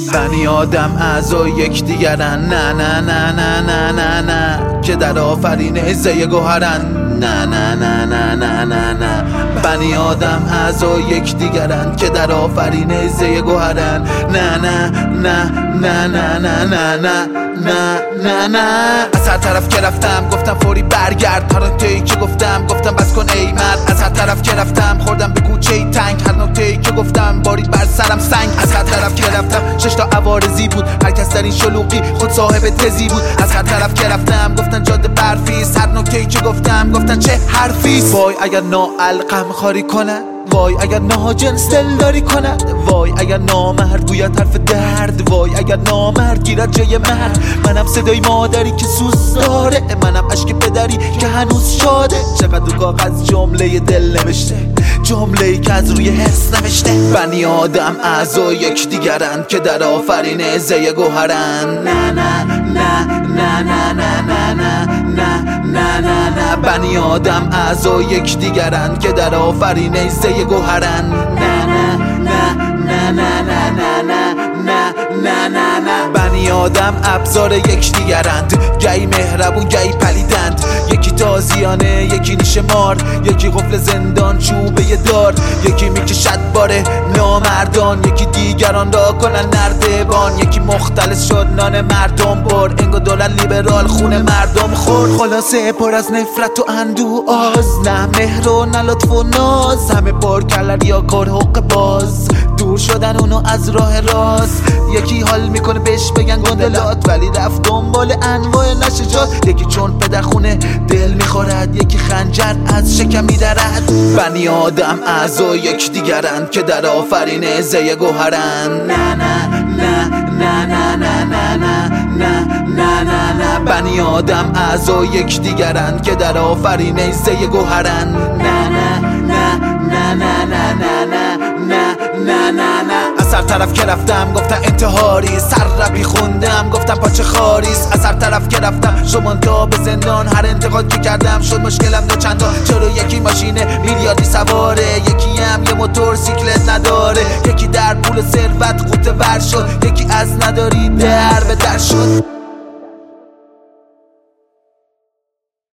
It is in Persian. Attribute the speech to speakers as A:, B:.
A: بنی آدم اعضای یکدیگرن، نه نه نه نه نه نه نه، که در آفرین زی گوهرن، نه نه نه نه نه نه نه. بنی آدم اعضای یکدیگرن که در آفرین زی گوهرن، نه نه نه نه نه نه نه نه نه نه نه. از هر طرف که رفتم گفتم فوری برگرد، هر نکته‌ای که گفتم بس کن ای مرد. از هر طرف که رفتم خوردم به کوچه تنگ، هر نکته‌ای که گفتم بارید بر سرم سنگ. از هر طرف که رفتم 6 تا عوارضی بود، هر کس در این شلوغی خود صاحب تزی بود. از هر طرف که رفتم گفتن جاده برفیست، هر نکته‌ای که گفتن چه حرفیست. وای اگر ناالقم خاری کنن، وای اگر ناجنس دلداری کند، وای اگر نامرد گوید حرف درد، وای اگر نامرد گیرد جای مرد. منم صدای مادری که سوز داره، منم اشک پدری که هنوز شاده. چقدر کاغذ جمله دل نوشته، جمله‌ای که از روی حس نوشته. بنی آدم اعضای یکدیگرن که در آفرین زی گوهرن، نه نه نه نه نه نه نه نه نه نه نه نه. بنی آدم اعضای یکدیگرن که در آفرین زی گوهرن، نه نه نه نه نه نه نه نه نه نه نه. بنی آدم ابزار یکدیگرند، گهی مهربون گهی پلیدند. یکی تازیانه یکی نیشه مار، یکی قفل زندان چوبه دار. یکی میکشد باره نامردان، یکی دیگران را کنن نردبان. یکی مختلس شد نان مردم بر، انگو دولت لیبرال خون مردم خورد. خلاصه پر از نفرت و اندوه آز، نه مهر و نه لطف و ناز. همه پر کلر یا کار حق باز، دور شدن اونو از راه راست. یکی حال میکنه بهش بگن گندلات، ولی رفت دنبال انواع نشجات. یکی چون پدر خونه دل میخورد، یکی خنجر از شکم میدرد. بنی آدم اعضای یکدیگرن که در آفرین زی گوهرن، نه نه نه نه نه نه نه نه نه نه نه. بنی آدم اعضای یکدیگرن که در آفرین زی گوهرن، نه نه نه نه نه نه نه نه نه نه نه. از هر طرف که رفتم گفتم انتحاری، سر ربی خوندم گفتم پاچه خاریست. از هر طرف که رفتم شمون تا به زندان، هر انتقاد که کردم شد مشکلم دو چندان. چرا یکی ماشین میلیاردی سواره، یکی هم یه موتور سیکلت نداره. یکی در پول ثروت قوطه ور شد، یکی از نداری در به در شد.